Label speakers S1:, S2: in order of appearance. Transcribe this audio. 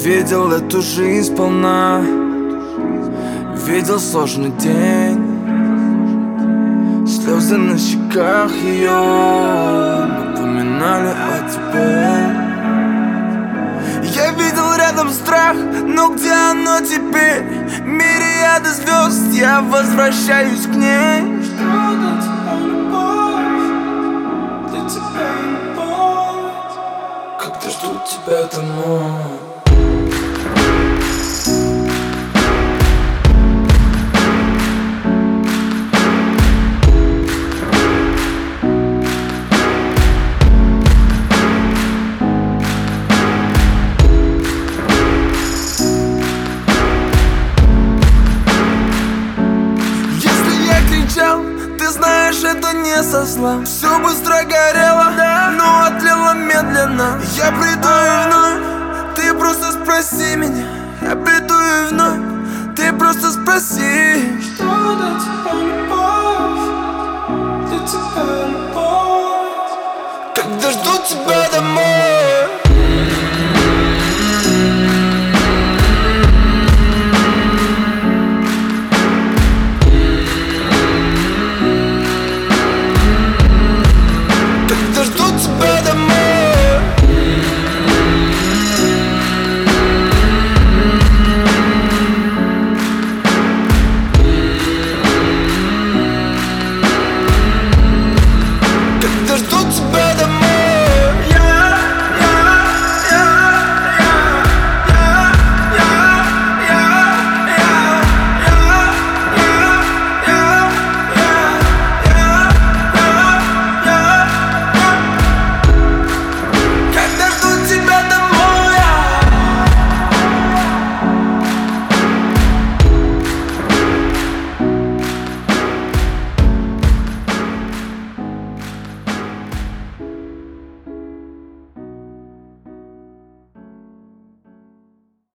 S1: видел эту жизнь сполна, видел сложный день, слезы на щеках ее напоминали о тебе. Я видел рядом страх, но где оно теперь? Мириады звезд, я возвращаюсь к ней.
S2: Что для тебя любовь? Для тебя любовь.
S1: Когда ждут тебя домой. Ты знаешь, это не со зла. Все быстро горело, но отлило медленно. Я приду и вновь, ты просто спроси меня. Я приду и вновь, ты просто спроси.
S2: Что для тебя любовь? Для тебя любовь.
S1: Когда жду тебя домой.